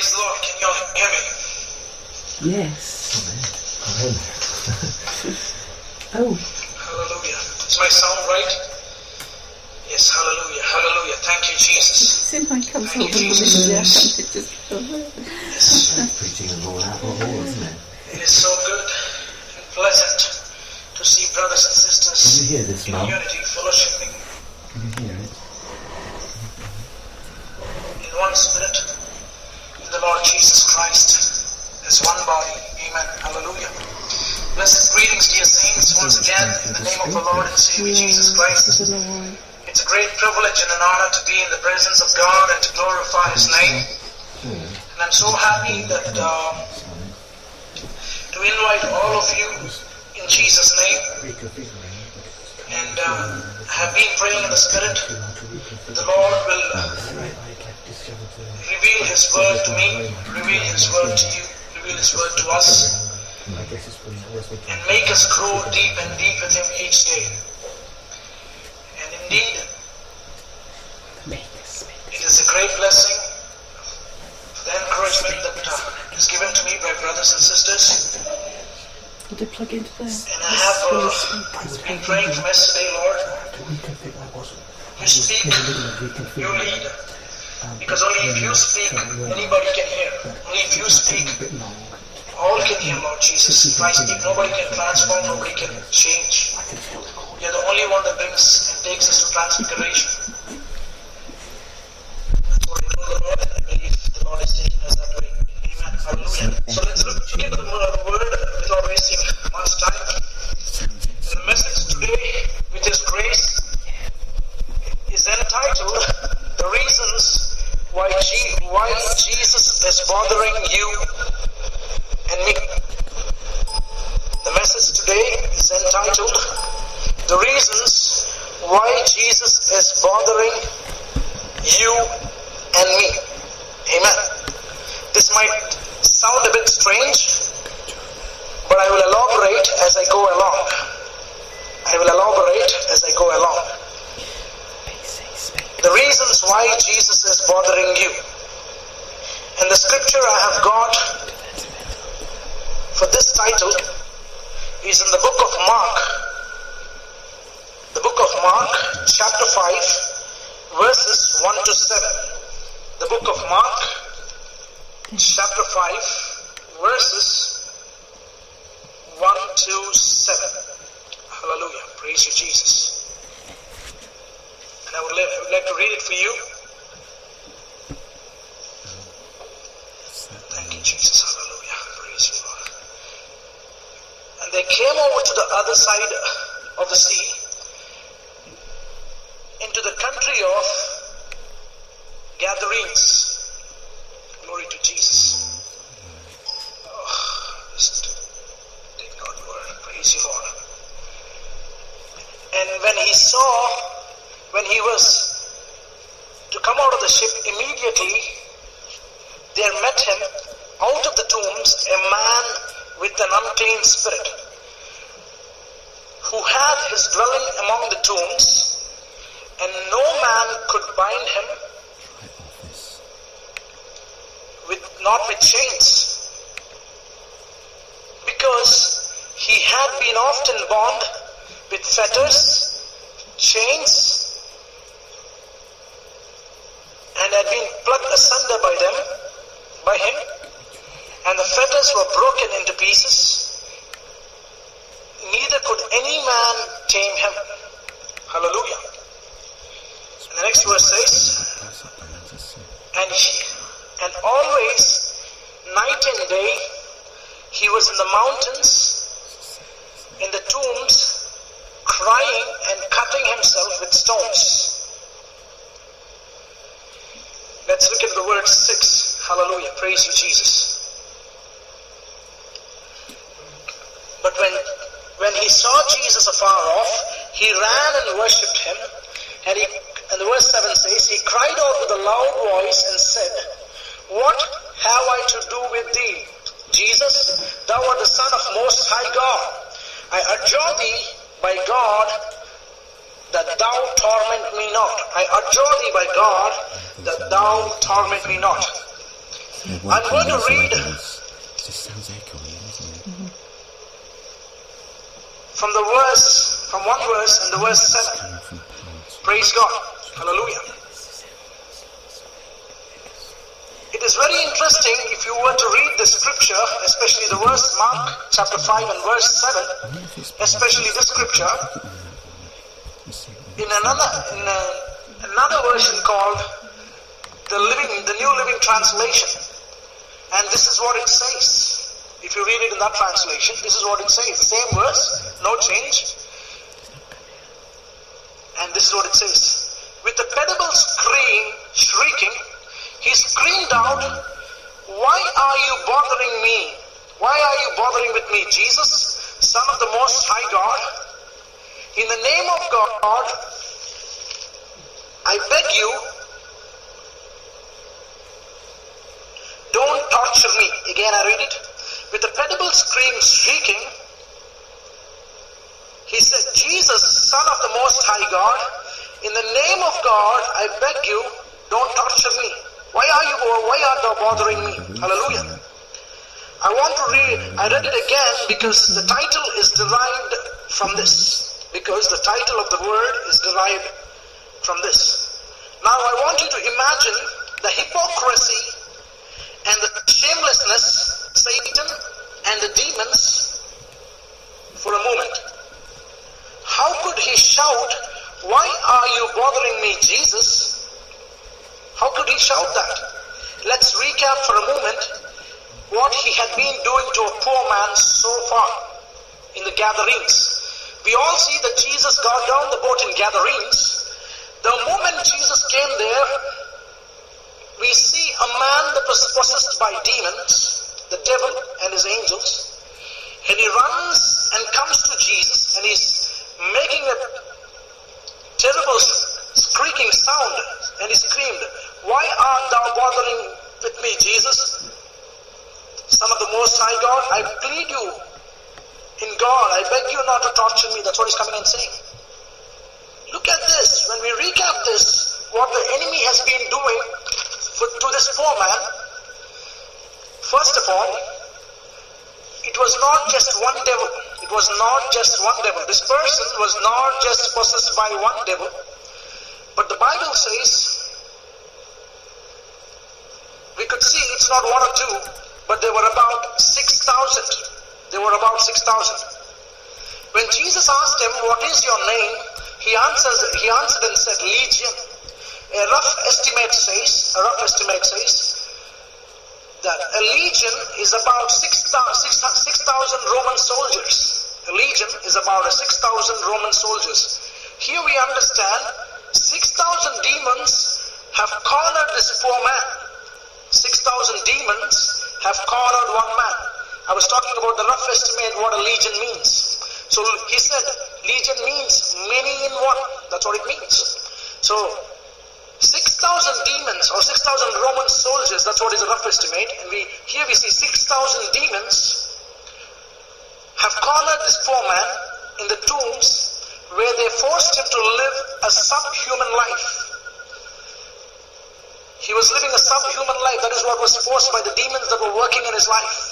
Praise the Lord. Can you all hear me? Yes. Amen. Oh. Hallelujah. Is my sound right? Yes, hallelujah. Hallelujah. Thank you, Jesus. Soon I come Thank you, over Jesus. just Preaching and all out of all, isn't it? It is so good and pleasant to see brothers and sisters Can you hear this, in Mum? unity, fellowshipping Can you hear it? in one spirit, in the Lord Jesus Christ, as one body. Amen. Hallelujah. Blessed greetings, dear saints, once again, in the name of our Lord and Savior Jesus Christ. It's a great privilege and an honor to be in the presence of God and to glorify His name. And I'm so happy that to invite all of you in Jesus' name. And I have been praying in the Spirit that the Lord will reveal His word to me, reveal His word to you, reveal His word to us, and make us grow deep and deep with Him each day. And indeed, it is a great blessing for the encouragement that is given to me by brothers and sisters. Did I plug into there? And I have been praying from yesterday, Lord. You speak, you lead. Because only if you speak, anybody can hear. Only if you speak, all can hear, Lord Jesus. If I speak, nobody can transform, nobody can change. You're the only one that brings and takes us to transfiguration. That's what I know the Lord, and I believe the Lord is taking us that way. Amen. Hallelujah. So let's look into the word without wasting much time. And the message today, which is grace, is entitled The Reasons Why Jesus is Bothering You and Me. The message today is entitled The Reasons Why Jesus is Bothering You and Me. Amen. This might sound a bit strange, but I will elaborate as I go along. The reasons why Jesus is bothering you. And the scripture I have got for this title is in the book of Mark. The book of Mark, chapter 5, verses 1 to 7. The book of Mark, chapter 5, verses 1 to 7. Hallelujah. Praise you, Jesus. And I would like to read it for you. Thank you, Jesus. Hallelujah. Praise you, Lord. And they came over to the other side of the sea, into the country of Gadarenes. Glory to Jesus. Oh, listen to take God's word. Praise you, Lord. And when he was to come out of the ship, immediately there met him out of the tombs a man with an unclean spirit, who had his dwelling among the tombs, and no man could bind him not with chains, because he had been often bound with fetters, chains, and had been plucked asunder by him, and the fetters were broken into pieces. Neither could any man tame him. Hallelujah. And the next verse says, and always, night and day, he was in the mountains, in the tombs, crying and cutting himself with stones. Let's look at the word 6. Hallelujah. Praise you, Jesus. But when he saw Jesus afar off, he ran and worshipped him. And the verse 7 says, he cried out with a loud voice and said, what have I to do with thee, Jesus? Thou art the Son of Most High God. I adjure thee by God that thou torment me not. I adjure thee by God that thou torment me not. I'm going to read It just sounds echoey, doesn't it? Mm-hmm. from one verse and the verse 7. Coming from Paul's. Praise God. Hallelujah. It is very interesting if you were to read the scripture, especially the verse Mark chapter 5 and verse 7, especially this scripture, in another version called the New Living Translation. And this is what it says. If you read it in that translation, this is what it says. The same verse, no change. And this is what it says. With a terrible shrieking, he screamed out, "Why are you bothering me? Why are you bothering with me, Jesus, Son of the Most High God? In the name of God, I beg you, don't torture me." Again I read it. With a terrible shrieking, he said, "Jesus, Son of the Most High God, in the name of God, I beg you, don't torture me. Why are thou bothering me?" Hallelujah. I read it again because the title is derived from this. Because the title of the word is derived from this. Now I want you to imagine the hypocrisy and the shamelessness, Satan and the demons, for a moment. How could he shout, "Why are you bothering me, Jesus?" How could he shout that? Let's recap for a moment what he had been doing to a poor man so far in the gatherings. We all see that Jesus got down the boat in gatherings. The moment Jesus came there, we see a man that was possessed by demons, the devil and his angels, and he runs and comes to Jesus and he's making a terrible squeaking sound, and he screamed, "Why art thou bothering with me, Jesus, Son of the Most High God? I plead you in God, I beg you not to torture me." That's what he's coming and saying. Look at this. When we recap this, what the enemy has been doing to this poor man, first of all, it was not just one devil. It was not just one devil. This person was not just possessed by one devil, but the Bible says, we could see it's not one or two, but there were about 6,000. There were about 6,000. When Jesus asked him, "What is your name?" he answered and said, "Legion." A rough estimate says that a legion is about 6,000 Roman soldiers. A legion is about 6,000 Roman soldiers. Here we understand 6,000 demons have cornered this poor man. 6,000 demons have cornered one man. I was talking about the rough estimate what a legion means. So he said legion means many in one. That's what it means. So 6,000 demons or 6,000 Roman soldiers, that's what is a rough estimate. And here we see 6,000 demons have cornered this poor man in the tombs where they forced him to live a subhuman life. He was living a subhuman life. That is what was forced by the demons that were working in his life.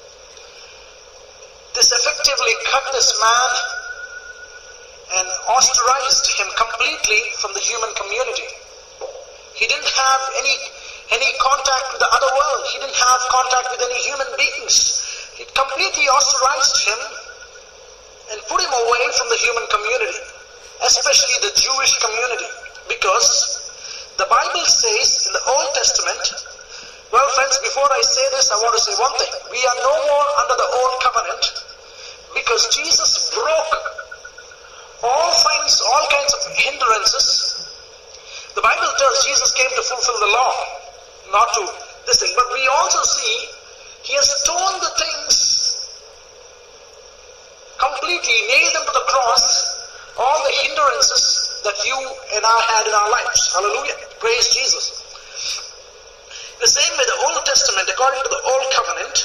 This effectively cut this man and ostracized him completely from the human community. He didn't have any contact with the other world. He didn't have contact with any human beings. It completely ostracized him and put him away from the human community, especially the Jewish community. Because the Bible says in the Old Testament, well friends, before I say this, I want to say one thing. We are no more under the old covenant because Jesus broke all kinds of hindrances. The Bible tells Jesus came to fulfill the law, not to this thing. But we also see he has torn the things completely, nailed them to the cross, all the hindrances that you and I had in our lives. Hallelujah. Praise Jesus. The same way the Old Testament, according to the Old Covenant,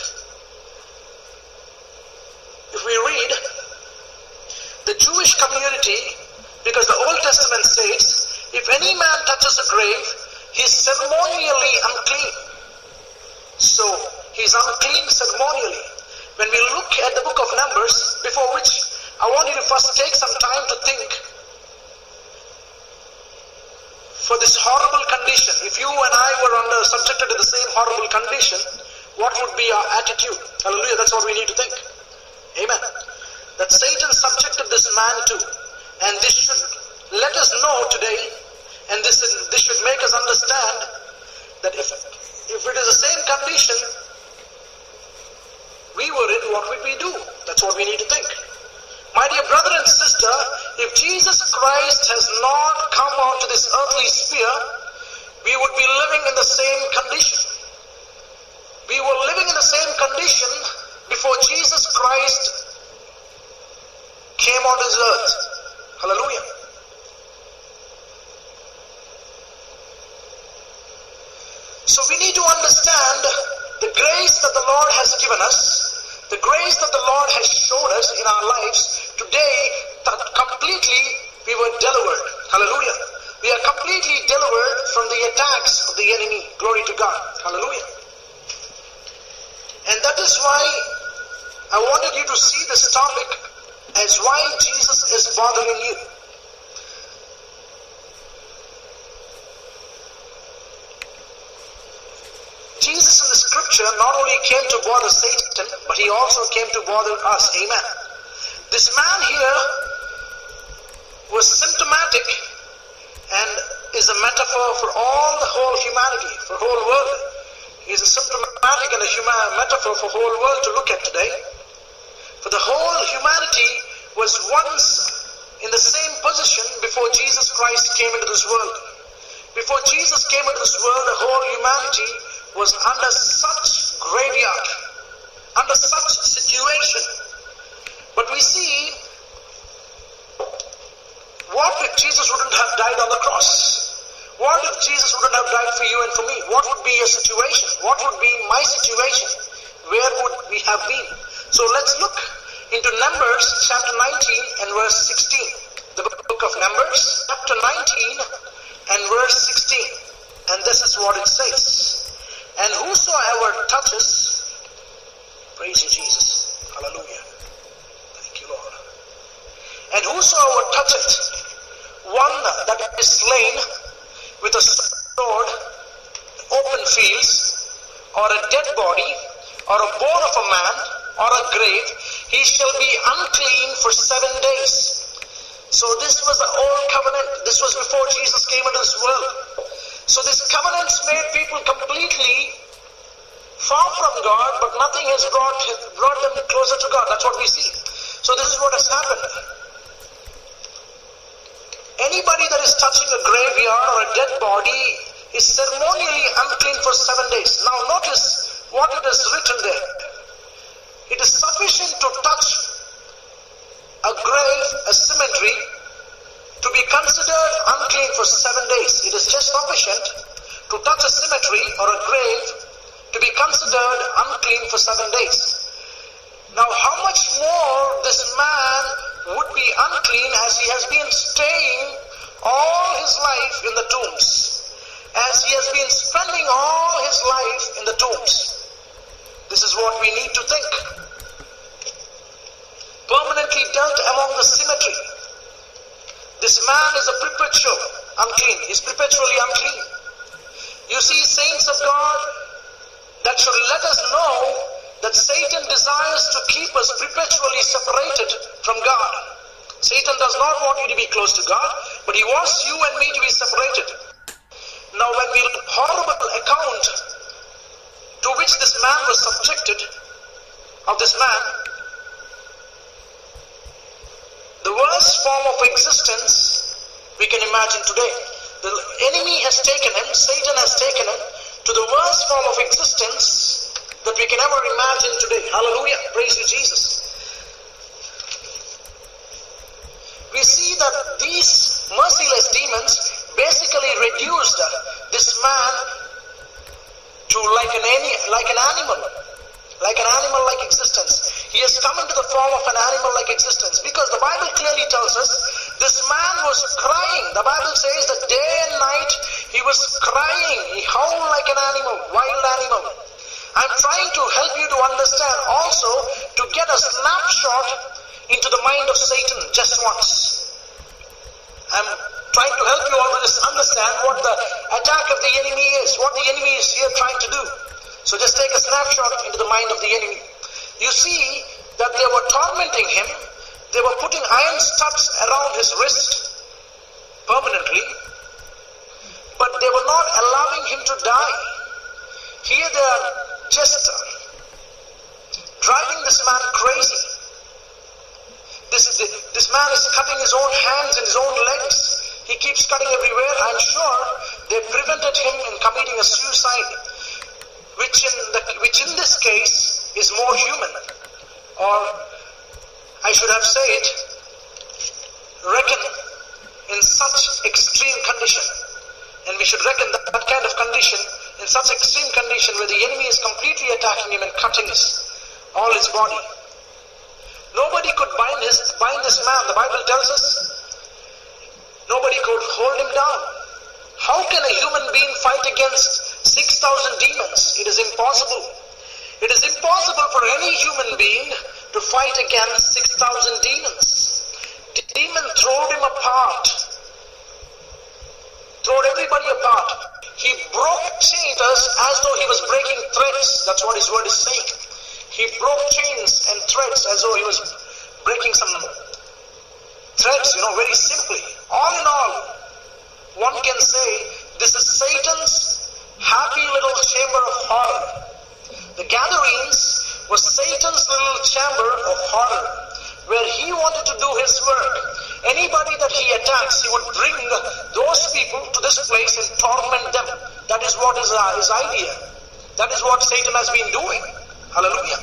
if we read the Jewish community, because the Old Testament says, if any man touches a grave, he is ceremonially unclean. So he's unclean ceremonially. When we look at the book of Numbers, before which I want you to first take some time to think for this horrible condition. If you and I were subjected to the same horrible condition, what would be our attitude? Hallelujah, that's what we need to think. Amen. That Satan subjected this man to. And this should let us know today, and this should make us understand that if it is the same condition we were in, what would we do? That's what we need to think. My dear brother and sister, if Jesus Christ has not come onto this earthly sphere, we would be living in the same condition. We were living in the same condition before Jesus Christ came on this earth. Hallelujah. So we need to understand the grace that the Lord has given us, the grace that the Lord has shown us in our lives. Today, that completely we were delivered. Hallelujah. We are completely delivered from the attacks of the enemy. Glory to God. Hallelujah. And that is why I wanted you to see this topic as why Jesus is bothering you. Jesus in the scripture not only came to bother Satan, but he also came to bother us. Amen. This man here was symptomatic and is a metaphor for all the whole humanity, for the whole world. He is a symptomatic and a metaphor for the whole world to look at today. For the whole humanity was once in the same position before Jesus Christ came into this world. Before Jesus came into this world, the whole humanity was under such graveyard, under such situation. But we see, what if Jesus wouldn't have died on the cross? What if Jesus wouldn't have died for you and for me? What would be your situation? What would be my situation? Where would we have been? So let's look into Numbers chapter 19 and verse 16. The book of Numbers chapter 19 and verse 16. And this is what it says. And whosoever touches, praise you Jesus, hallelujah, thank you Lord. And whosoever toucheth one that is slain with a sword, open fields, or a dead body, or a bone of a man, or a grave, he shall be unclean for 7 days. So this was the old covenant. This was before Jesus came into this world. So this covenants made people completely far from God, but nothing has brought them closer to God. That's what we see. So this is what has happened. Anybody that is touching a graveyard or a dead body is ceremonially unclean for 7 days. Now notice what it is written there. It is sufficient to touch a grave, a cemetery, to be considered unclean for 7 days. It is just sufficient to touch a cemetery or a grave to be considered unclean for 7 days. Now how much more this man would be unclean as he has been staying all his life in the tombs, as he has been spending all his life in the tombs. This is what we need to think. Permanently dealt among the cemetery. This man is a perpetual unclean. He is perpetually unclean. You see, saints of God, that should let us know that Satan desires to keep us perpetually separated from God. Satan does not want you to be close to God, but he wants you and me to be separated. Now when we look at the horrible account to which this man was subjected, of this man, the worst form of existence we can imagine today. The enemy has taken him, Satan has taken him to the worst form of existence that we can ever imagine today. Hallelujah. Praise you, Jesus. We see that these merciless demons basically reduced this man to like an animal-like existence. He has come into the form of an animal-like existence because the Bible clearly tells us this man was crying. The Bible says that day and night he was crying. He howled like an animal, wild animal. I'm trying to help you to understand also, to get a snapshot into the mind of Satan just once. I'm trying to help you always understand what the attack of the enemy is, what the enemy is here trying to do. So just take a snapshot into the mind of the enemy. You see that they were tormenting him. They were putting iron studs around his wrist permanently, but they were not allowing him to die. Here they are just driving this man crazy. This man is cutting his own hands and his own legs. He keeps cutting everywhere. I'm sure they prevented him in committing a suicide, which in this case is more human. Or I should have said, reckon in such extreme condition. And we should reckon that kind of condition, in such extreme condition where the enemy is completely attacking him and cutting all his body. Nobody could bind this man. The Bible tells us nobody could hold him down. How can a human being fight against 6,000 demons? It is impossible. It is impossible for any human being to fight against 6,000 demons. The demon throwed him apart. Throwed everybody apart. He broke chains as though he was breaking threads. That's what his word is saying. He broke chains and threads as though he was breaking some threads, very simply. All in all, one can say this is Satan's happy little chamber of horror. The gatherings was Satan's little chamber of horror, where he wanted to do his work. Anybody that he attacks, he would bring those people to this place and torment them. That is what is his idea. That is what Satan has been doing. Hallelujah.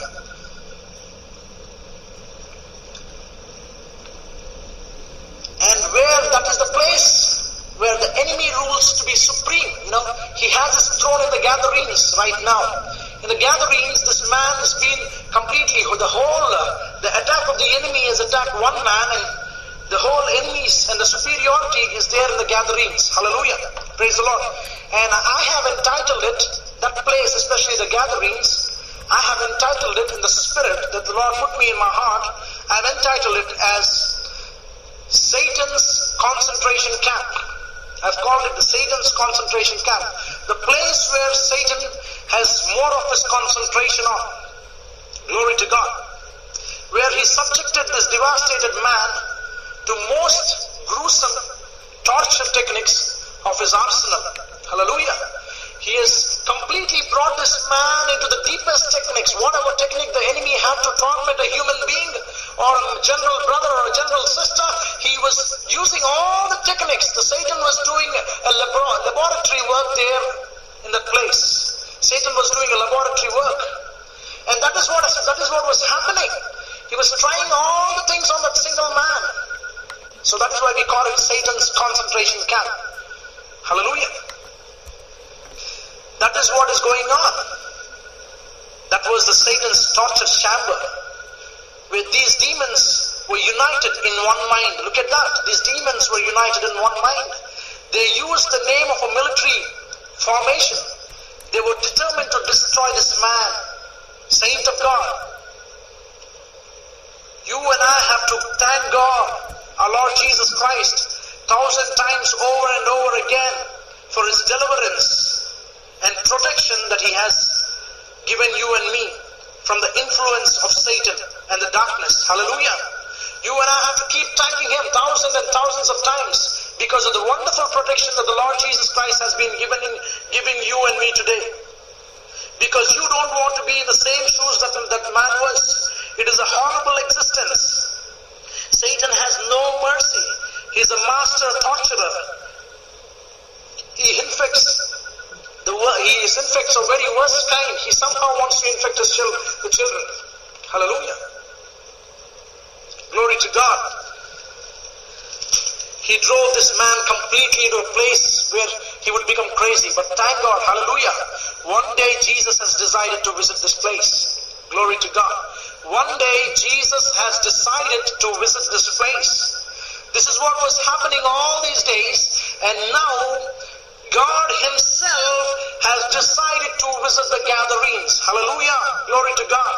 And where that is the place where the enemy rules to be supreme. He has his throne in the gatherings right now. In the gatherings, this man has been completely, the attack of the enemy has attacked one man, and the whole enemies and the superiority is there in the gatherings. Hallelujah. Praise the Lord. And I have entitled it, that place, especially the gatherings, I have entitled it in the spirit that the Lord put me in my heart. I have entitled it as Satan's concentration camp. I've called it the Satan's concentration camp. The place where Satan has more of his concentration on. Glory to God. Where he subjected this devastated man to most gruesome torture techniques of his arsenal. Hallelujah. He has completely brought this man into the deepest techniques. Whatever technique the enemy had to torment a human being or a general brother or a general sister, he was using all the techniques. The Satan was doing a laboratory work there in that place. Satan was doing a laboratory work. And that is what was happening. He was trying all the things on that single man. So that is why we call it Satan's concentration camp. Hallelujah. That is what is going on. That was the Satan's torture chamber, where these demons were united in one mind. Look at that. These demons were united in one mind. They used the name of a military formation. They were determined to destroy this man, saint of God. You and I have to thank God, our Lord Jesus Christ, 1,000 times over and over again for His deliverance and protection that He has given you and me from the influence of Satan and the darkness. Hallelujah. You and I have to keep thanking Him thousands and thousands of times because of the wonderful protection that the Lord Jesus Christ has been giving you and me today. Because you don't want to be in the same shoes that man was. It is a horrible existence. Satan has no mercy. He is a master torturer. He infects a very worst kind. He somehow wants to infect the children. Hallelujah. Glory to God. He drove this man completely into a place where he would become crazy. But thank God, hallelujah, one day Jesus has decided to visit this place. Glory to God. One day Jesus has decided to visit this place. This is what was happening all these days. And now God himself has decided to visit the Gadarenes. Hallelujah. Glory to God.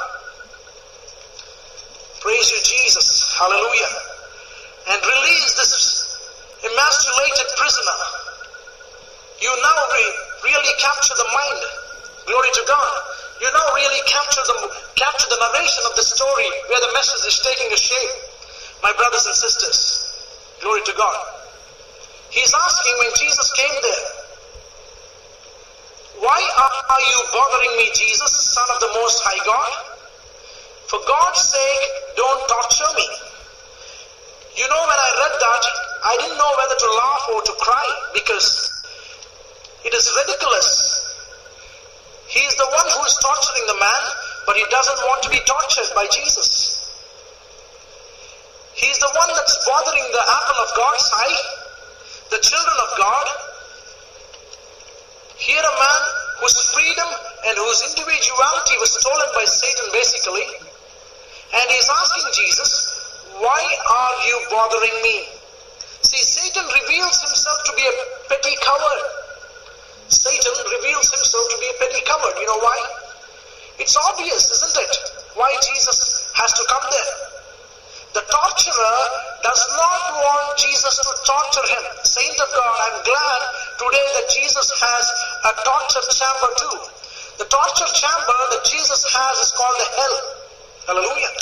Praise you, Jesus. Hallelujah. And release this emasculated prisoner. You now really capture the mind. Glory to God. You now really capture the narration of the story where the message is taking a shape. My brothers and sisters, glory to God. He's asking when Jesus came there, why are you bothering me, Jesus, Son of the Most High God? For God's sake, don't torture me. You know, when I read that, I didn't know whether to laugh or to cry because it is ridiculous. He is the one who is torturing the man, but he doesn't want to be tortured by Jesus. He is the one that's bothering the apple of God's eye, the children of God. Here a man whose freedom and whose individuality was stolen by Satan basically. And he's asking Jesus, why are you bothering me? See, Satan reveals himself to be a petty coward. Satan reveals himself to be a petty coward. You know why? It's obvious, isn't it? Why Jesus has to come there. The torturer does not want Jesus to torture him. Saint of God, I'm glad today that Jesus has a torture chamber too. The torture chamber that Jesus has is called the hell. Hallelujah.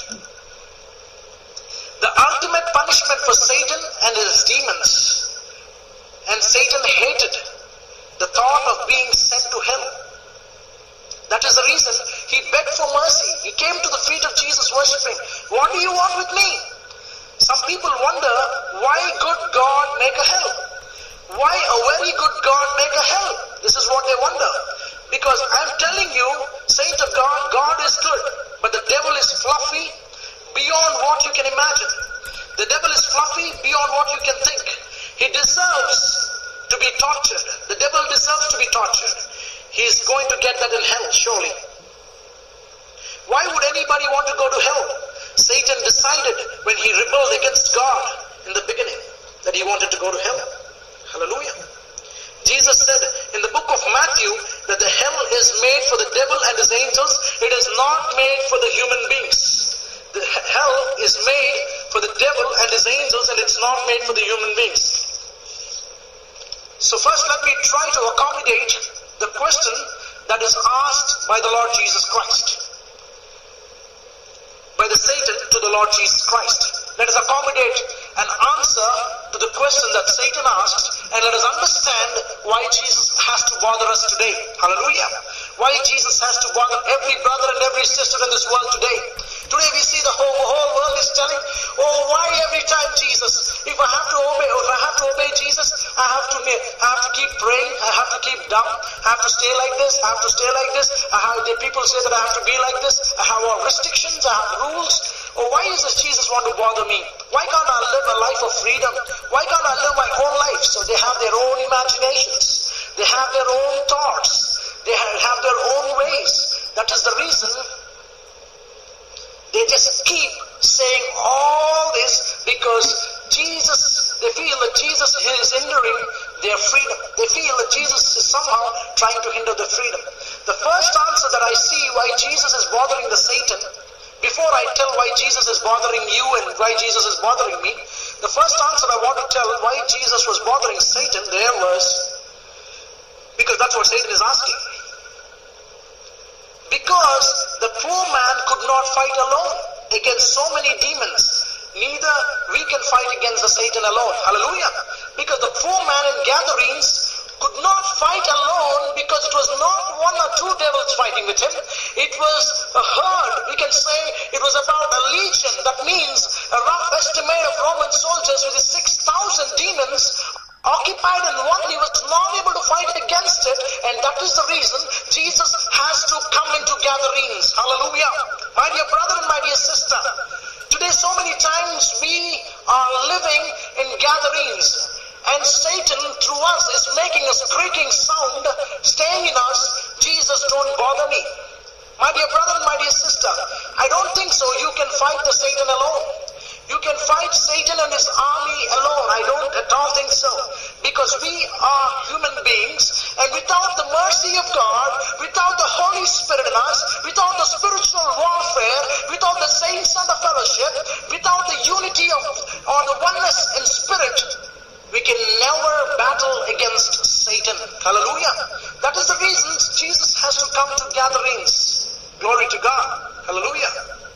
The ultimate punishment for Satan and his demons. And Satan hated the thought of being sent to hell. That is the reason he begged for mercy. He came to the feet of Jesus worshipping. What do you want with me? Some people wonder, why could God make a hell? Why a very good God make a hell? This is what they wonder. Because I'm telling you, saint of God, God is good. But the devil is fluffy beyond what you can imagine. The devil is fluffy beyond what you can think. He deserves to be tortured. The devil deserves to be tortured. He is going to get that in hell, surely. Why would anybody want to go to hell? Satan decided when he rebelled against God in the beginning that he wanted to go to hell. Hallelujah. Jesus said in the book of Matthew that the hell is made for the devil and his angels. It is not made for the human beings. The hell is made for the devil and his angels, and it's not made for the human beings. So first let me try to accommodate the question that is asked by the Lord Jesus Christ. By the Satan to the Lord Jesus Christ. Let us accommodate an answer to the question that Satan asked, and let us understand why Jesus has to bother us today. Hallelujah. Why Jesus has to bother every brother and every sister in this world today. Today we see the whole world is telling, oh, why every time Jesus? If I have to obey Jesus, I have to keep praying, I have to keep dumb, I have to stay like this, I have to stay like this. The people say that I have to be like this. I have all restrictions, I have rules. Oh, why does Jesus want to bother me? Why can't I live a life of freedom? Why can't I live my own life? So they have their own imaginations. They have their own thoughts. They have their own ways. That is the reason they just keep saying all this, because they feel that Jesus is hindering their freedom. They feel that Jesus is somehow trying to hinder their freedom. The first answer that I see why Jesus is bothering the Satan, before I tell why Jesus is bothering you and why Jesus is bothering me, the first answer I want to tell why Jesus was bothering Satan there was, because that's what Satan is asking. Because the poor man could not fight alone against so many demons. Neither we can fight against the Satan alone. Hallelujah. Because the poor man in Gadarenes could not fight alone, because it was not one or two devils fighting with him. It was a herd. We can say it was about a legion. That means a rough estimate of Roman soldiers with 6,000 demons occupied in one. He was not able to fight against it, and that is the reason Jesus has to come into Gadarenes. Hallelujah. My dear brother and my dear sister, today so many times we are living in Gadarenes, and Satan through us is making a creaking sound, saying in us, Jesus, don't bother me. My dear brother and my dear sister, I don't think so. You can fight the Satan alone. You can fight Satan and his army alone. I don't at all think so. Because because we are human beings, and without the mercy of God, without the Holy Spirit in us, without the spiritual warfare, without the saints and the fellowship, without the unity of or the oneness in spirit, we can never battle against Satan. Hallelujah. That is the reason Jesus has to come to gatherings. Glory to God. Hallelujah.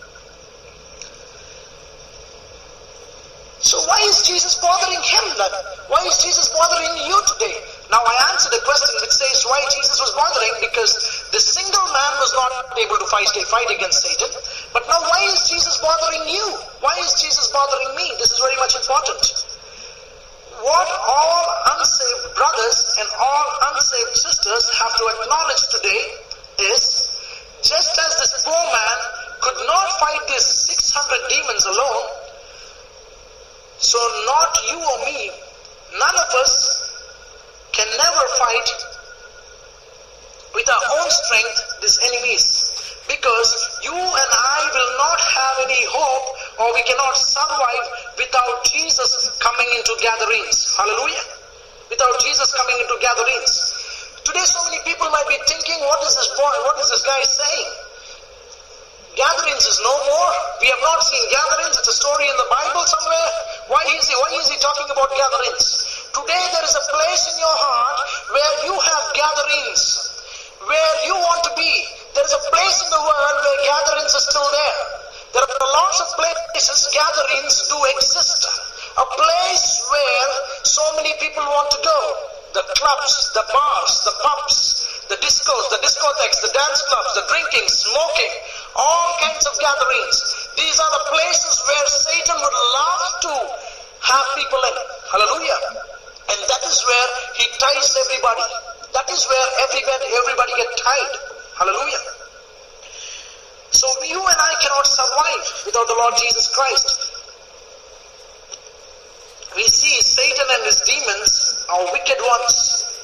So why is Jesus bothering him then? Why is Jesus bothering you today? Now I answered a question which says why Jesus was bothering, because the single man was not able to fight against Satan. But now why is Jesus bothering you? Why is Jesus bothering me? This is very much important. What all unsaved brothers and all unsaved sisters have to acknowledge today is, just as this poor man could not fight these 600 demons alone, so not you or me, none of us can never fight with our own strength these enemies. Because you and I will not have any hope, or we cannot survive without Jesus coming into gatherings. Hallelujah. Without Jesus coming into gatherings. Today so many people might be thinking, what is this guy saying? Gatherings is no more. We have not seen gatherings. It's a story in the Bible somewhere. Why is he talking about gatherings? Today there is a place in your heart where you have gatherings, where you want to be. There is a place in the world where gatherings are still there. There are lots of places gatherings do exist. A place where so many people want to go. The clubs, the bars, the pubs, the discos, the discotheques, the dance clubs, the drinking, smoking, all kinds of gatherings. These are the places where Satan would love to have people in. Hallelujah. And that is where he ties everybody. That is where everybody get tied. Hallelujah. So you and I cannot survive without the Lord Jesus Christ. We see Satan and his demons are wicked ones.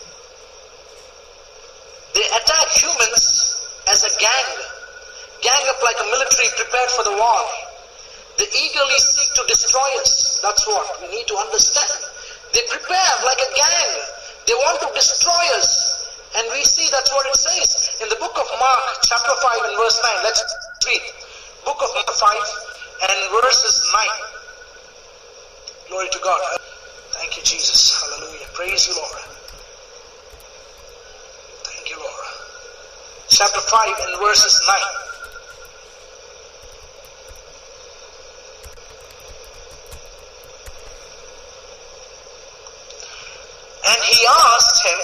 They attack humans as a gang up like a military prepared for the war. They eagerly seek to destroy us. That's what we need to understand. They prepare like a gang. They want to destroy us. And we see that's what it says in the book of Mark chapter 5 and verse 9. Let's read. Book of Mark 5 and verses 9. Glory to God. Thank you, Jesus. Hallelujah. Praise you, Lord. Thank you, Lord. Chapter 5 and verses 9. And he asked him,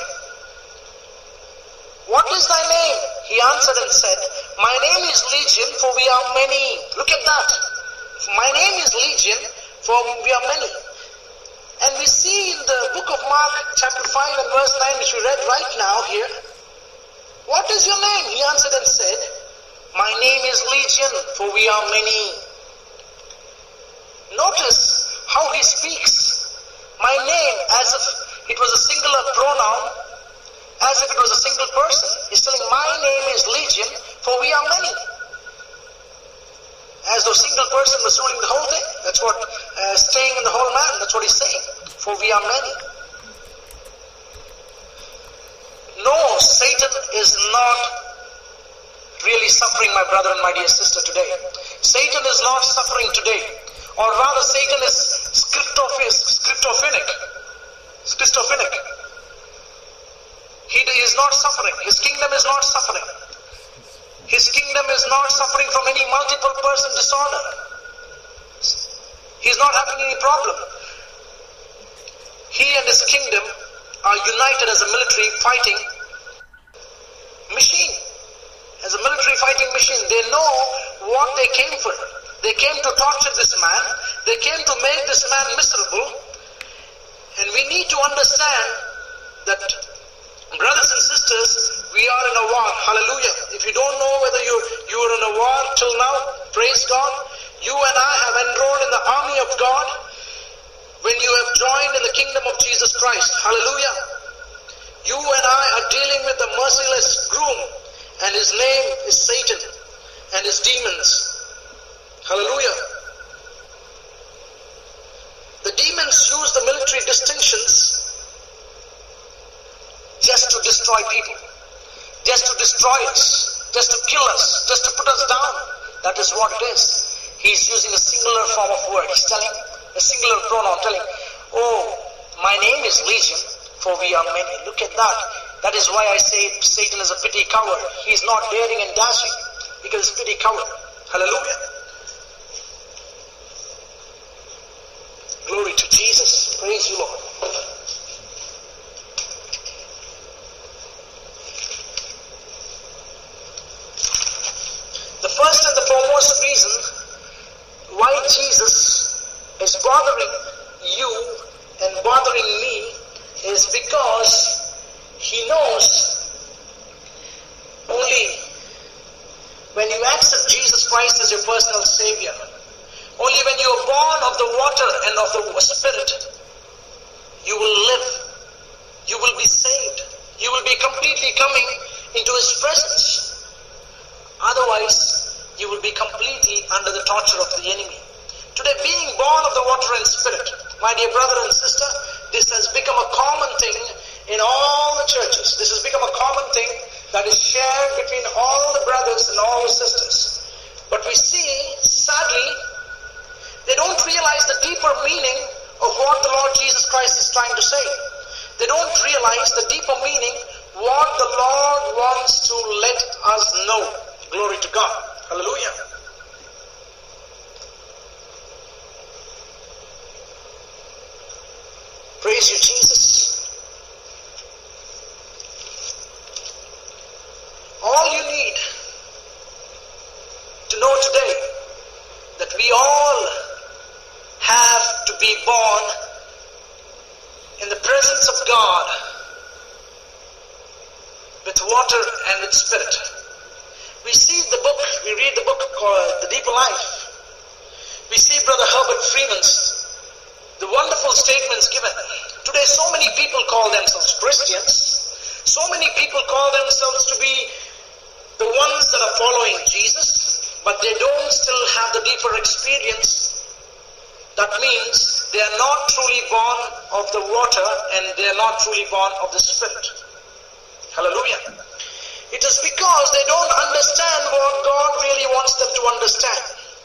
"What is thy name?" He answered and said, "My name is Legion, for we are many." Look at that. My name is Legion, for we are many. And we see in the book of Mark chapter 5 and verse 9, which we read right now here, "What is your name?" He answered and said, "My name is Legion, for we are many." Notice how he speaks. My name, as if it was a singular pronoun, as if it was a single person. He's telling, my name is Legion, for we are many. As though a single person was ruling the whole thing. That's what, staying in the whole man, that's what he's saying. For we are many. No, Satan is not really suffering, my brother and my dear sister, today. Satan is not suffering today. Or rather, Satan is schizophrenic. He is not suffering. His kingdom is not suffering. His kingdom is not suffering from any multiple person disorder. He's not having any problem. He and his kingdom are united as a military fighting machine. As a military fighting machine. They know what they came for. They came to torture this man. They came to make this man miserable. And we need to understand that, brothers and sisters, we are in a war. Hallelujah. If you don't know whether you are in a war till now, praise God. You and I have enrolled in the army of God when you have joined in the kingdom of Jesus Christ. Hallelujah. You and I are dealing with the merciless groom, and his name is Satan and his demons. Hallelujah. The demons use the military distinctions just to kill us, just to put us down. That is what it is. He's using a singular form of word. He's telling a singular pronoun, telling, oh, my name is Legion, for we are many. Look at that. That is why I say Satan is a petty coward. He's not daring and dashing because he's a petty coward. Hallelujah. Glory to Jesus. Praise you, Lord. The first and the foremost reason why Jesus is bothering you and bothering me is because he knows only when you accept Jesus Christ as your personal Savior, only when you are born of the water and of the Spirit, you will live, you will be saved, you will be completely coming into His presence. Otherwise, you will be completely under the torture of the enemy. Today, being born of the water and Spirit, my dear brother and sister, this has become a common thing in all the churches. This has become a common thing that is shared between all the brothers and all the sisters. But we see, sadly, they don't realize the deeper meaning of what the Lord Jesus Christ is trying to say. They don't realize the deeper meaning what the Lord wants to let us know. Glory to God. Hallelujah. Praise you, Jesus. All you need to know today that we all have to be born in the presence of God with water and with Spirit. We see the book, we read the book called The Deeper Life. We see Brother Herbert Freeman's, the wonderful statements given. Today so many people call themselves Christians. So many people call themselves to be the ones that are following Jesus, but they don't still have the deeper experience. That means they are not truly born of the water and they are not truly born of the Spirit. Hallelujah. It is because they don't understand what God really wants them to understand.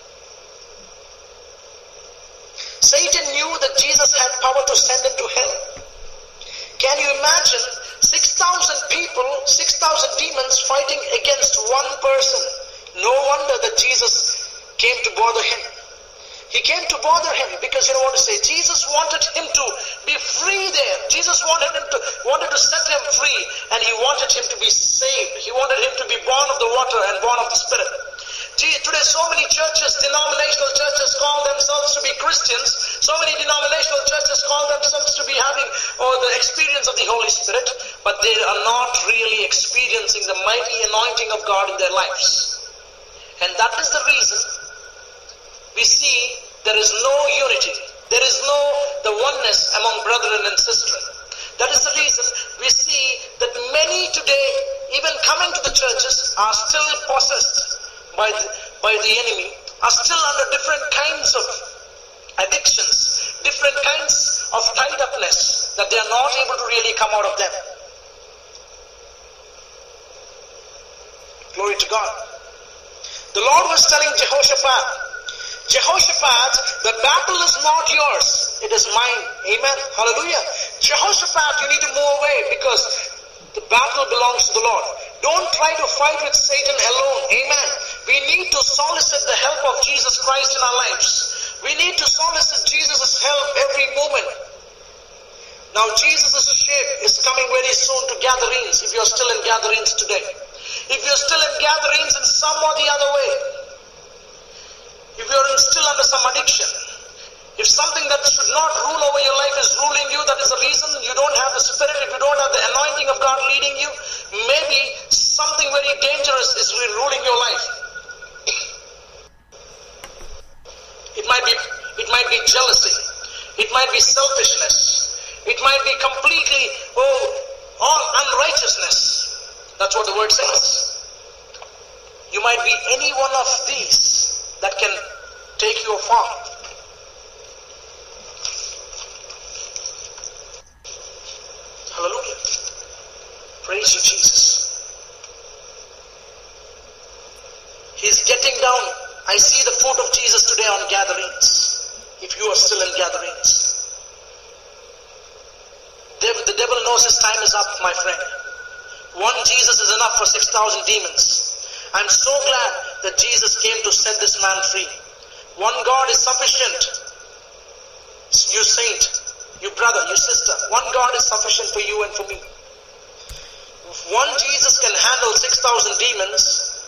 Satan knew that Jesus had power to send him to hell. Can you imagine 6,000 people, 6,000 demons fighting against one person? No wonder that Jesus came to bother him. He came to bother him because you know what to say. Jesus wanted him to be free there. Jesus wanted to set him free, and he wanted him to be saved. He wanted him to be born of the water and born of the Spirit. Today so many churches, denominational churches call themselves to be Christians. So many denominational churches call themselves to be having the experience of the Holy Spirit, but they are not really experiencing the mighty anointing of God in their lives. And that is the reason we see there is no unity. There is the oneness among brethren and sisters. That is the reason we see that many today, even coming to the churches, are still possessed by the enemy, are still under different kinds of addictions, different kinds of tied-upness, that they are not able to really come out of them. Glory to God. The Lord was telling Jehoshaphat, the battle is not yours, it is mine. Amen. Hallelujah. Jehoshaphat, you need to move away because the battle belongs to the Lord. Don't try to fight with Satan alone. Amen. We need to solicit the help of Jesus Christ in our lives. We need to solicit Jesus' help every moment. Now Jesus' ship is coming very soon to gatherings, if you're still in gatherings today. If you're still in gatherings in some or the other way, if you're still under some addiction, if something that should not rule over your life is ruling you, that is the reason you don't have the Spirit, if you don't have the anointing of God leading you, maybe something very dangerous is ruling your life. It might be jealousy. It might be selfishness. It might be completely, all unrighteousness. That's what the word says. You might be any one of these that can take you afar. Hallelujah. Praise you, Jesus. getting down. I see the foot of Jesus today on gatherings. If you are still in gatherings. The devil knows his time is up, my friend. One Jesus is enough for 6,000 demons. I'm so glad that Jesus came to set this man free. One God is sufficient. You saint, you brother, you sister. One God is sufficient for you and for me. If one Jesus can handle 6,000 demons,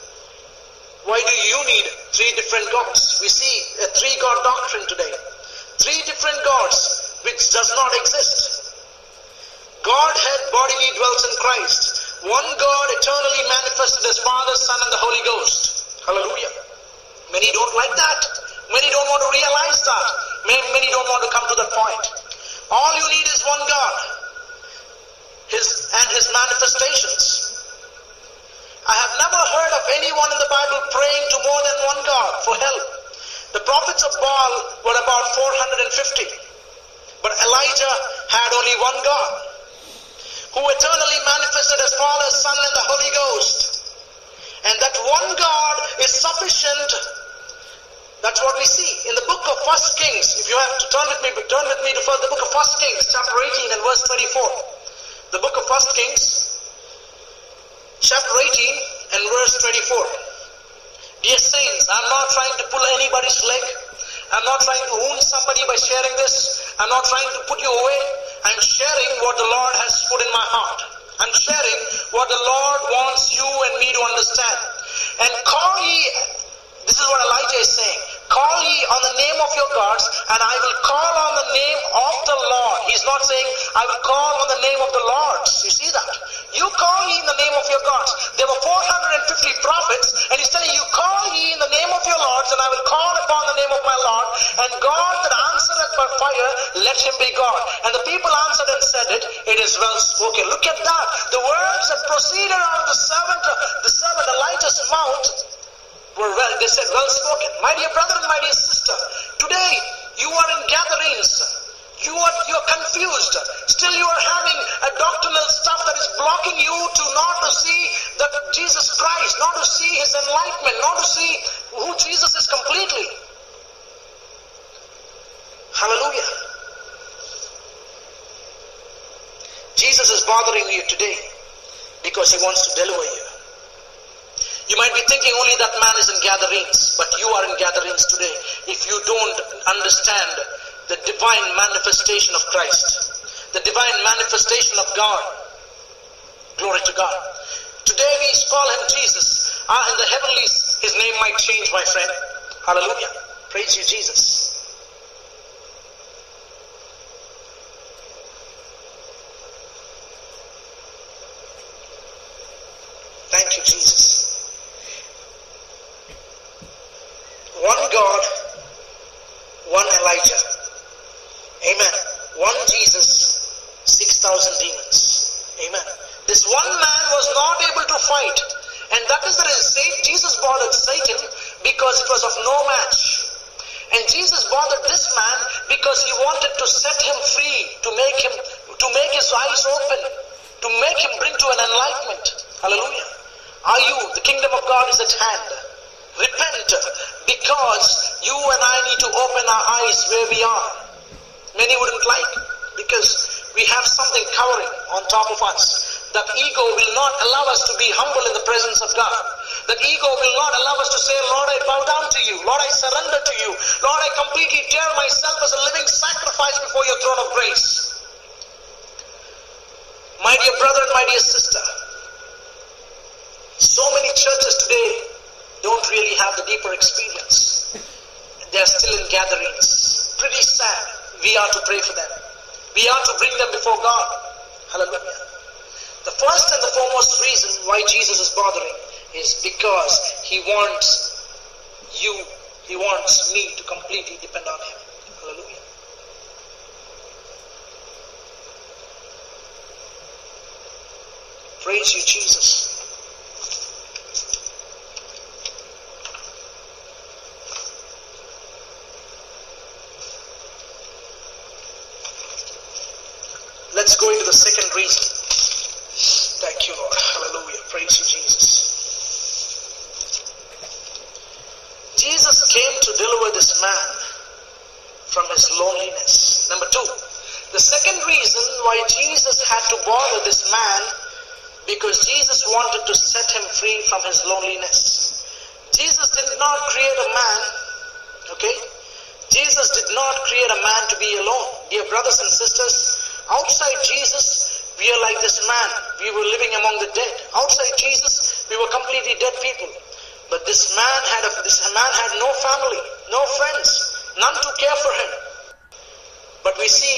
why do you need 3 different gods? We see a 3-God doctrine today. 3 different gods which does not exist. Godhead bodily dwells in Christ. One God eternally manifested as Father, Son, and the Holy Ghost. Hallelujah. Many don't like that. Many don't want to realize that. Many don't want to come to that point. All you need is one God. His manifestations. I have never heard of anyone in the Bible praying to more than one God for help. The prophets of Baal were about 450. But Elijah had only one God, who eternally manifested as Father, Son, and the Holy Ghost. And that one God is sufficient. That's what we see in the book of 1 Kings. If you have to turn with me to the book of 1 Kings, chapter 18 and verse 24. The book of 1 Kings, chapter 18 and verse 24. Dear saints, I'm not trying to pull anybody's leg. I'm not trying to wound somebody by sharing this. I'm not trying to put you away. I'm sharing what the Lord has put in my heart. I'm sharing what the Lord wants you and me to understand. And call ye, this is what Elijah is saying, call ye on the name of your gods, and I will call on the name of the Lord. He's not saying, I will call on the name of the Lords. You see that? You call ye in the name of your gods. There were 450 prophets, and he's telling you, call ye in the name of your Lords, and I will call upon the name of my Lord, and God that answereth by fire, let him be God. And the people answered and said it is well spoken. Look at that. The words that proceeded out of the servant Elijah's mouth were well, they said well spoken. My dear brother and my dear sister, today you are in gatherings. You are confused. Still you are having a doctrinal stuff that is blocking you to not to see that Jesus Christ, not to see his enlightenment, not to see who Jesus is completely. Hallelujah. Jesus is bothering you today because he wants to deliver you. You might be thinking only that man is in gatherings, but you are in gatherings today. If you don't understand the divine manifestation of Christ, the divine manifestation of God, glory to God. Today we call him Jesus. In the heavenlies, his name might change, my friend. Hallelujah. Praise you, Jesus. Thank you, Jesus. One God, one Elijah. Amen. One Jesus, 6,000 demons. Amen. This one man was not able to fight. And that is the reason Jesus bothered Satan, because it was of no match. And Jesus bothered this man because he wanted to set him free, to make his eyes open, to make him bring to an enlightenment. Hallelujah. Are you? The kingdom of God is at hand. Repent, because you and I need to open our eyes where we are. Many wouldn't like, because we have something covering on top of us. That ego will not allow us to be humble in the presence of God. That ego will not allow us to say, Lord, I bow down to you. Lord, I surrender to you. Lord, I completely tear myself as a living sacrifice before your throne of grace. My dear brother and my dear sister, so many churches today don't really have the deeper experience. They are still in gatherings. Pretty sad. We are to pray for them. We are to bring them before God. Hallelujah. The first and the foremost reason why Jesus is bothering is because he wants me to completely depend on him. Hallelujah. Praise you, Jesus. Let's go into the second reason. Thank you, Lord. Hallelujah. Praise you, Jesus. came to deliver this man from his loneliness. Number 2, the second reason why Jesus had to bother this man, because Jesus wanted to set him free from his loneliness. Jesus did not create a man, okay? Jesus did not create a man to be alone. Dear brothers and sisters, outside Jesus, we are like this man. We were living among the dead. Outside Jesus, we were completely dead people. But this man had no family, no friends, none to care for him. But we see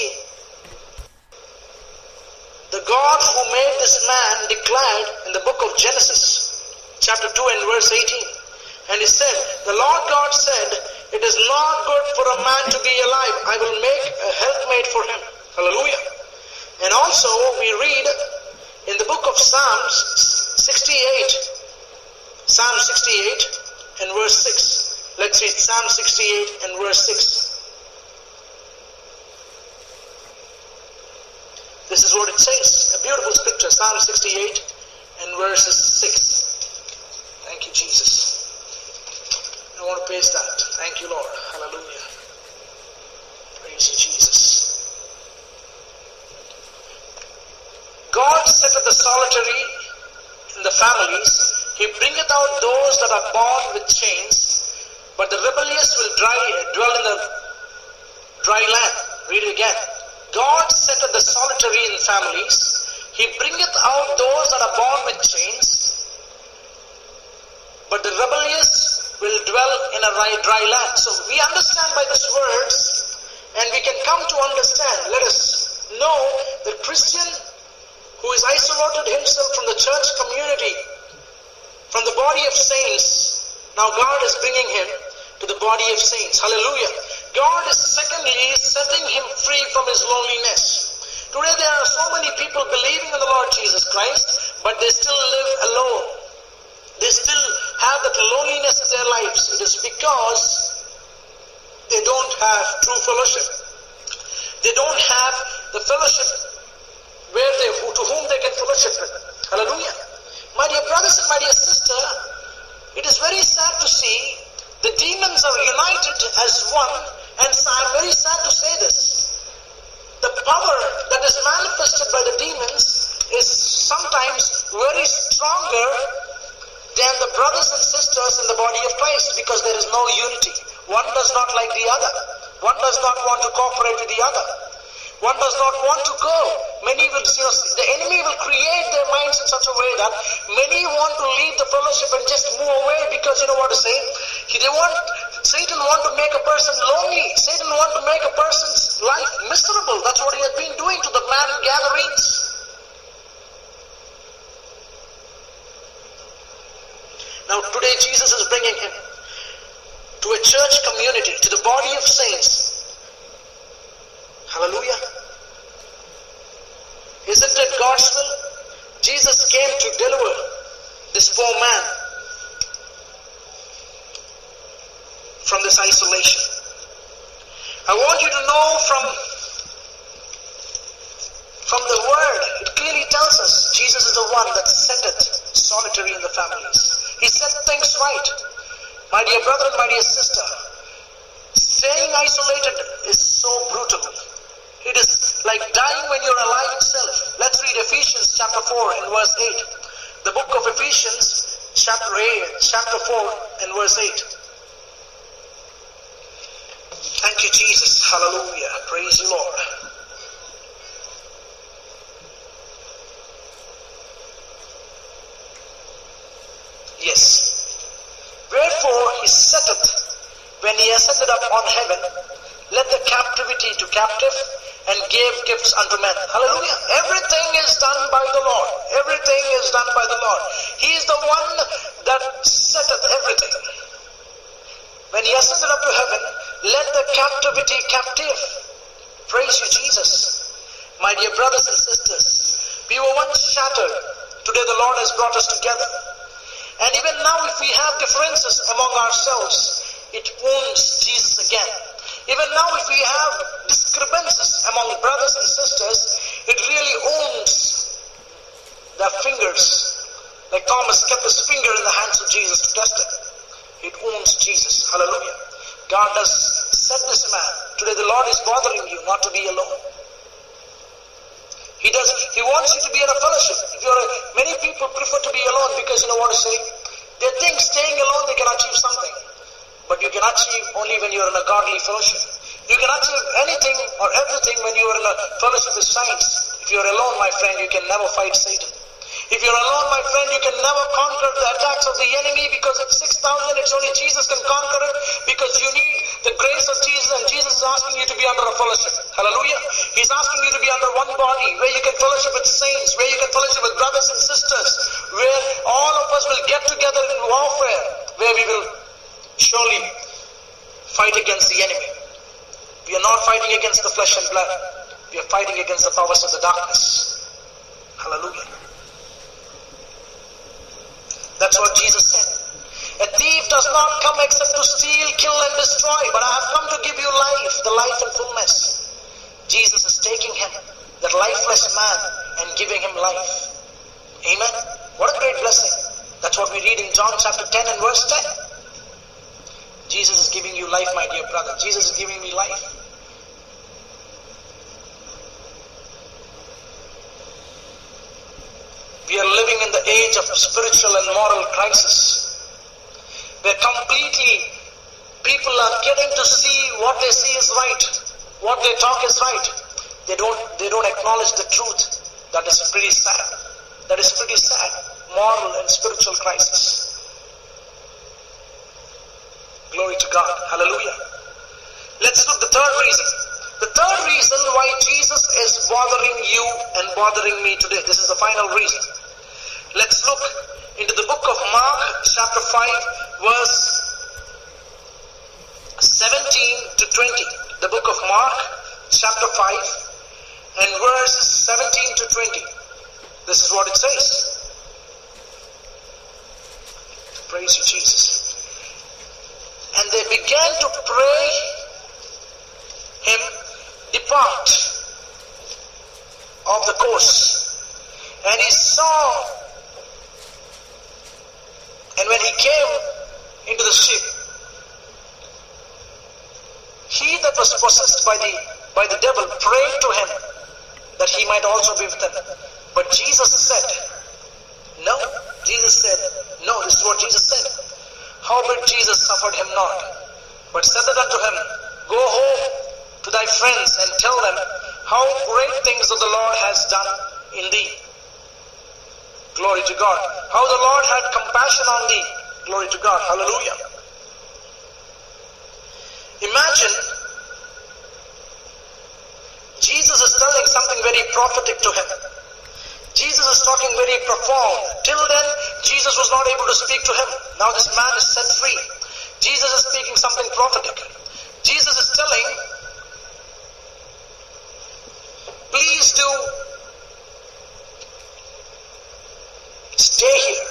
the God who made this man declared in the book of Genesis, chapter 2 and verse 18. And he said, the Lord God said, it is not good for a man to be alive. I will make a helpmate for him. Hallelujah. And also we read in the book of Psalm 68 and verse 6. Let's read Psalm 68 and verse 6. This is what it says. A beautiful scripture. Psalm 68 and verses 6. Thank you, Jesus. I want to praise that. Thank you, Lord. Hallelujah. Praise you, Jesus. God setteth the solitary in the families. He bringeth out those that are born with chains, but the rebellious will dwell in the dry land. Read it again. God setteth the solitary in families. He bringeth out those that are born with chains, but the rebellious will dwell in a dry land. So we understand by these words, and we can come to understand. Let us know the Christian who is isolated himself from the church community, from the body of saints, now God is bringing him to the body of saints. Hallelujah. God is secondly setting him free from his loneliness. Today there are so many people believing in the Lord Jesus Christ, but they still live alone. They still have that loneliness in their lives. It is because they don't have true fellowship. They don't have the fellowship to whom they can fellowship with. Hallelujah. My dear brothers and my dear sister, it is very sad to see the demons are united as one, and so I'm very sad to say this. The power that is manifested by the demons is sometimes very stronger than the brothers and sisters in the body of Christ, because there is no unity. One does not like the other. One does not want to cooperate with the other. One does not want to go. Many will, the enemy will create their minds in such a way that many want to leave the fellowship and just move away, because you know what to say? Satan want to make a person lonely. Satan want to make a person's life miserable. That's what he has been doing to the man gatherings. Now today Jesus is bringing him to a church community, to the body of saints. Hallelujah. Isn't it God's will? Jesus came to deliver this poor man from this isolation. I want you to know from the word, it clearly tells us Jesus is the one that setteth solitary in the families. He set things right. My dear brother and my dear sister, staying isolated is so brutal. It is like dying when you're alive itself. Let's read Ephesians chapter 4 and verse 8. The book of Ephesians chapter 4 and verse 8. Thank you, Jesus. Hallelujah. Praise you, Lord. Yes. Wherefore he setteth, when he ascended up on heaven, led the captivity to captive, and gave gifts unto men. Hallelujah. Everything is done by the Lord. Everything is done by the Lord. He is the one that setteth everything. When he ascended up to heaven, led the captivity captive. Praise you, Jesus. My dear brothers and sisters, we were once shattered. Today the Lord has brought us together. And even now, if we have differences among ourselves, it wounds Jesus again. Even now, if we have discrepancies among brothers and sisters, it really wounds their fingers. Like Thomas kept his finger in the hands of Jesus to test it. It wounds Jesus. Hallelujah. God has said this man, today the Lord is bothering you not to be alone. He wants you to be in a fellowship. Many people prefer to be alone because you know what to say? They think staying alone they can achieve something. But you can achieve only when you are in a godly fellowship. You can achieve anything or everything when you are in a fellowship with saints. If you are alone, my friend, you can never fight Satan. If you're alone, my friend, you can never conquer the attacks of the enemy, because at 6,000, it's only Jesus can conquer it, because you need the grace of Jesus, and Jesus is asking you to be under a fellowship. Hallelujah. He's asking you to be under one body, where you can fellowship with saints, where you can fellowship with brothers and sisters, where all of us will get together in warfare, where we will surely fight against the enemy. We are not fighting against the flesh and blood. We are fighting against the powers of the darkness. Hallelujah. That's what Jesus said. A thief does not come except to steal, kill and destroy, but I have come to give you life, the life in fullness. Jesus is taking him, that lifeless man, and giving him life. Amen. What a great blessing. That's what we read in John chapter 10 and verse 10. Jesus is giving you life, my dear brother. Jesus is giving me life. We are living in the age of spiritual and moral crisis, where completely people are getting to see what they see is right, what they talk is right. They don't acknowledge the truth. That is pretty sad. That is pretty sad. Moral and spiritual crisis. Glory to God. Hallelujah. Let's look at the third reason. The third reason why Jesus is bothering you and bothering me today. This is the final reason. Let's look into the book of Mark chapter 5 verse 17 to 20. The book of Mark chapter 5 and verse 17 to 20. This is what it says. Praise you, Jesus. And they began to pray him depart of the coast. And he saw, and when he came into the ship, he that was possessed by the devil prayed to him that he might also be with him. But Jesus said, no. Jesus said, no. This is what Jesus said. Howbeit Jesus suffered him not, but said unto him, go home to thy friends and tell them how great things the Lord has done in thee. Glory to God. How the Lord had compassion on thee. Glory to God. Hallelujah. Imagine Jesus is telling something very prophetic to him. Jesus is talking very profound. Till then, Jesus was not able to speak to him. Now this man is set free. Jesus is speaking something prophetic. Jesus is telling, please do stay here.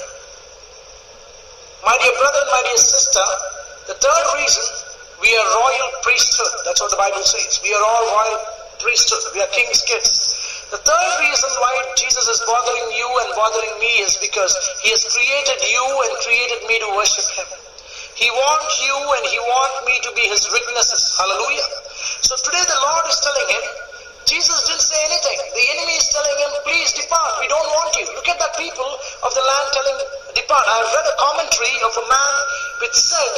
My dear brother and my dear sister, the third reason, we are royal priesthood. That's what the Bible says. We are all royal priesthood. We are king's kids. The third reason why Jesus is bothering you and bothering me is because he has created you and created me to worship him. He wants you and he wants me to be his witnesses. Hallelujah. So today the Lord is telling him, Jesus didn't say anything. The enemy is telling him, please depart. We don't want you. Look at the people of the land telling, depart. I have read a commentary of a man which said,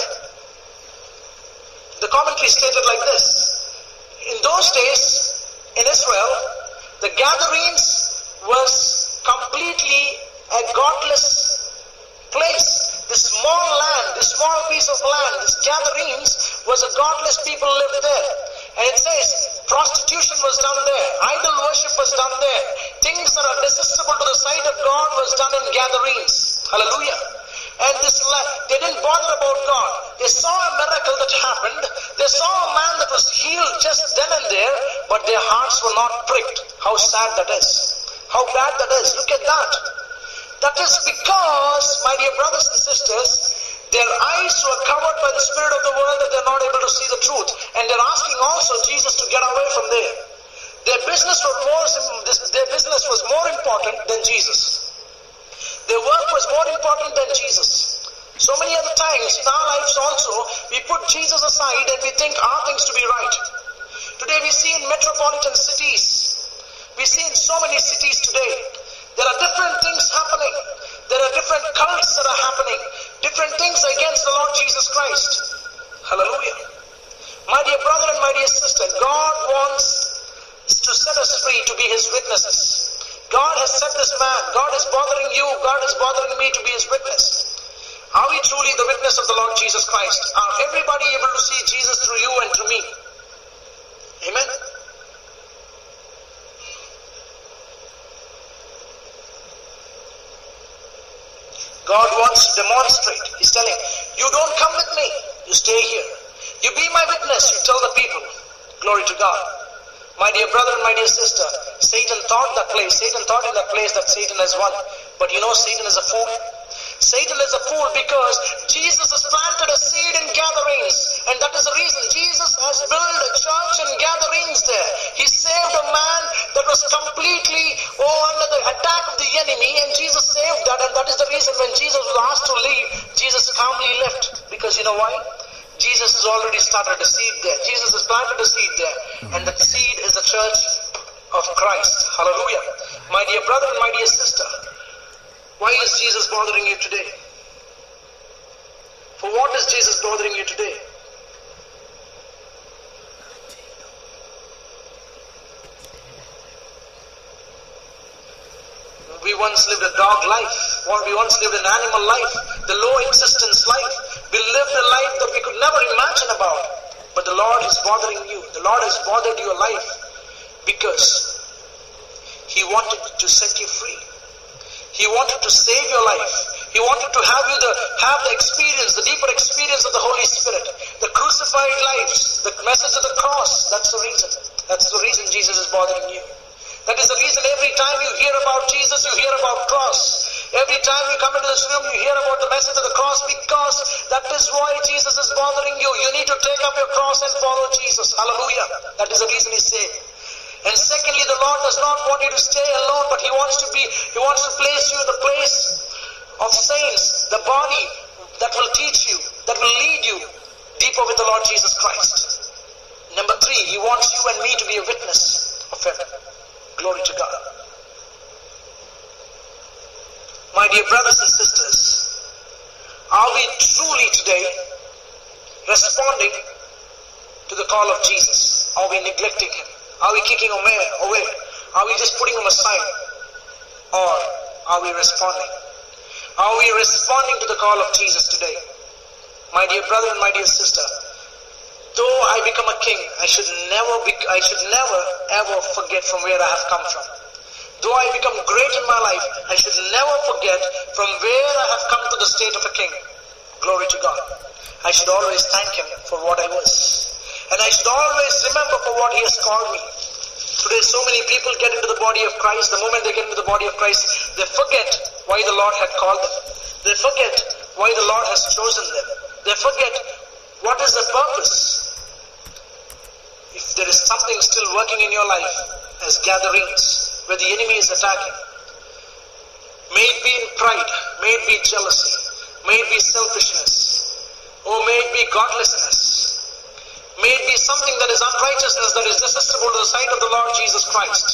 the commentary stated like this. In those days, in Israel, the gatherings was completely a godless place. This small land, this small piece of land, this gatherings was a godless people lived there. And it says, prostitution was done there. Idol worship was done there. Things that are detestable to the sight of God was done in gatherings. Hallelujah. And they didn't bother about God. They saw a miracle that happened. They saw a man that was healed just then and there, but their hearts were not pricked. How sad that is. How bad that is. Look at that. That is because, my dear brothers and sisters, their eyes were covered by the spirit of the world that they're not able to see the truth. And they're asking also Jesus to get away from there. Their business was more important than Jesus. Their work was more important than Jesus. So many other times in our lives also, we put Jesus aside and we think our things to be right. Today we see in metropolitan cities, we see in so many cities today, there are different things happening. There are different cults that are happening. Different things against the Lord Jesus Christ. Hallelujah. My dear brother and my dear sister, God wants to set us free to be His witnesses. God has set this man. God is bothering you. God is bothering me to be His witness. Are we truly the witness of the Lord Jesus Christ? Are everybody able to see Jesus through you and through me? Amen. God wants to demonstrate. He's telling, you don't come with me. You stay here. You be my witness. You tell the people. Glory to God. My dear brother and my dear sister, Satan thought in that place that Satan has won. But you know Satan is a fool. Satan is a fool because Jesus has planted a seed in gatherings, and that is the reason Jesus has built a church and gatherings there. He saved a man that was completely under the attack of the enemy, and Jesus saved that, and that is the reason when Jesus was asked to leave, Jesus calmly left. Because you know why? Jesus has already started a seed there. Jesus has planted a seed there, and that seed is the church of Christ. Hallelujah. My dear brother and my dear sister, why is Jesus bothering you today? For what is Jesus bothering you today? We once lived a dog life. We once lived an animal life. The low existence life. We lived a life that we could never imagine about. But the Lord is bothering you. The Lord has bothered your life because He wanted to set you free. He wanted to save your life. He wanted to have you have the experience, the deeper experience of the Holy Spirit, the crucified lives, the message of the cross. That's the reason. That's the reason Jesus is bothering you. That is the reason every time you hear about Jesus, you hear about cross. Every time you come into this room, you hear about the message of the cross, because that is why Jesus is bothering you. You need to take up your cross and follow Jesus. Hallelujah. That is the reason He's saying. And secondly, the Lord does not want you to stay alone, but He wants to place you in the place of saints, the body that will teach you, that will lead you deeper with the Lord Jesus Christ. Number 3, He wants you and me to be a witness of Him. Glory to God. My dear brothers and sisters, are we truly today responding to the call of Jesus? Are we neglecting Him? Are we kicking Him away? Are we just putting Him aside? Or are we responding? Are we responding to the call of Jesus today? My dear brother and my dear sister, though I become a king, I should never ever forget from where I have come from. Though I become great in my life, I should never forget from where I have come to the state of a king. Glory to God. I should always thank Him for what I was. And I should always remember for what He has called me. Today so many people get into the body of Christ. The moment they get into the body of Christ, they forget why the Lord had called them. They forget why the Lord has chosen them. They forget what is the purpose. If there is something still working in your life as gatherings where the enemy is attacking, may it be in pride, may it be jealousy, may it be selfishness, or may it be godlessness, may it be something that is unrighteousness that is detestable to the sight of the Lord Jesus Christ.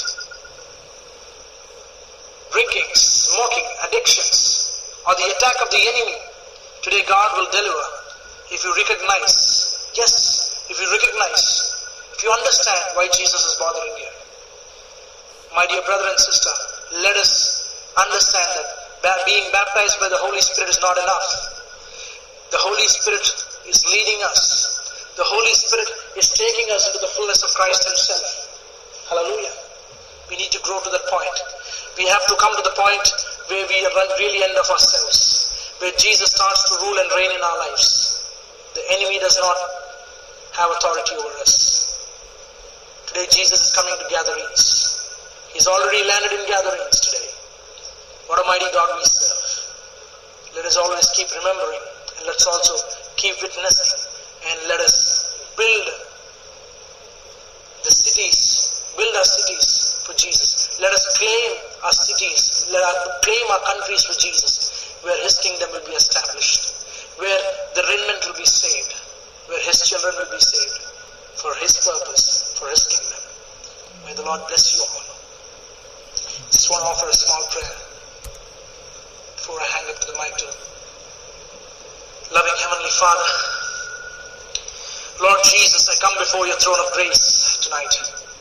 Drinking, smoking, addictions, or the attack of the enemy. Today God will deliver if you recognize, if you understand why Jesus is bothering you. My dear brother and sister, let us understand that being baptized by the Holy Spirit is not enough. The Holy Spirit is leading us. The Holy Spirit is taking us into the fullness of Christ Himself. Hallelujah. We need to grow to that point. We have to come to the point where we run really end of ourselves, where Jesus starts to rule and reign in our lives. The enemy does not have authority over us. Today Jesus is coming to gatherings. He's already landed in gatherings today. What a mighty God we serve. Let us always keep remembering, and let's also keep witnessing, and let us build our cities for Jesus. Let us claim our cities, let us claim our countries for Jesus, where His kingdom will be established. where His children will be saved for His purpose, for His kingdom. May the Lord bless you all. Just want to offer a small prayer before I hand up the mic to loving Heavenly Father. Lord Jesus, I come before your throne of grace tonight.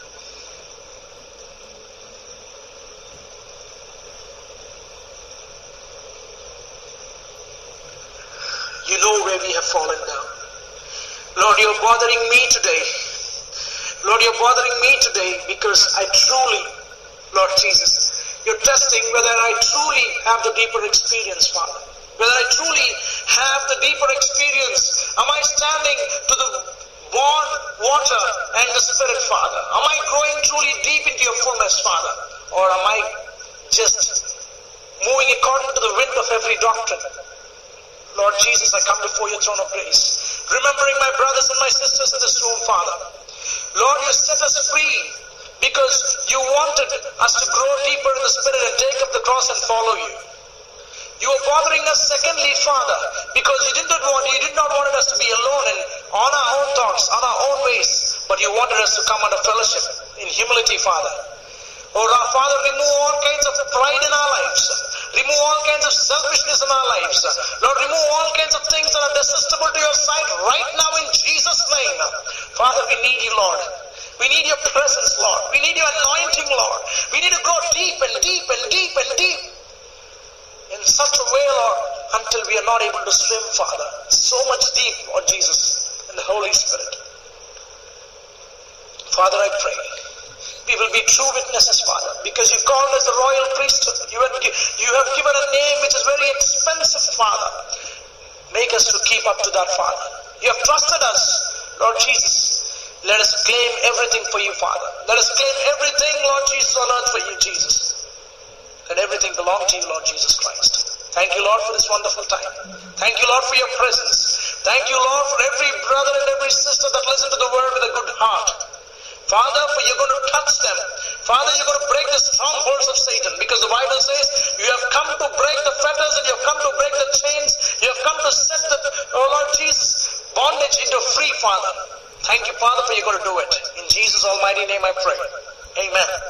You know where we have fallen down. Lord, you're bothering me today. Lord, you're bothering me today because I truly, Lord Jesus, you're testing whether I truly have the deeper experience, Father. Whether I truly have the deeper experience. Am I standing to the water and the Spirit, Father? Am I growing truly deep into your fullness, Father? Or am I just moving according to the wind of every doctrine? Lord Jesus, I come before your throne of grace, remembering my brothers and my sisters in this room, Father. Lord, you set us free because you wanted us to grow deeper in the Spirit and take up the cross and follow you. You are bothering us secondly, Father, because you did not want us to be alone and on our own thoughts, on our own ways, but you wanted us to come under fellowship in humility, Father. Oh, Father, remove all kinds of pride in our lives. Remove all kinds of selfishness in our lives. Lord, remove all kinds of things that are detestable to your sight right now in Jesus' name. Father, we need you, Lord. We need your presence, Lord. We need your anointing, Lord. We need to go deep and deep and deep and deep in such a way, Lord, until we are not able to swim, Father. So much deep, Lord Jesus, in the Holy Spirit. Father, I pray we will be true witnesses, Father, because you called us the royal priesthood. You have given a name which is very expensive, Father. Make us to keep up to that, Father. You have trusted us, Lord Jesus. Let us claim everything for you, Father. Let us claim everything, Lord Jesus, on earth for you, Jesus. Let everything belong to you, Lord Jesus Christ. Thank you, Lord, for this wonderful time. Thank you, Lord, for your presence. Thank you, Lord, for every brother and every sister that listen to the word with a good heart. Father, for you're going to touch them. Father, you're going to break the strongholds of Satan, because the Bible says you have come to break the fetters and you have come to break the chains. You have come to set the, oh Lord Jesus, bondage into free, Father. Thank you, Father, for you're going to do it. In Jesus' almighty name I pray. Amen.